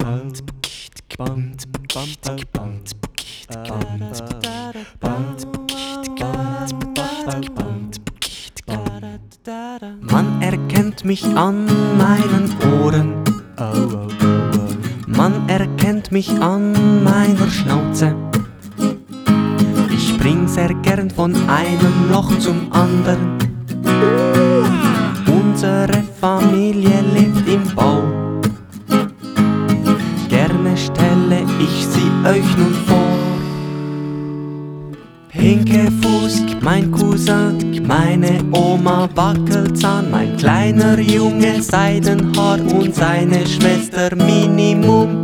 Man erkennt mich an meinen Ohren, man erkennt mich an meiner Schnauze. Ich spring sehr gern von einem Loch zum anderen. Unsere Familie lebt im Bau. Gerne stelle ich sie euch nun vor. Hinkefuß, mein Cousin, meine Oma Wackelzahn, mein kleiner Junge Seidenhaar und seine Schwester Minimum.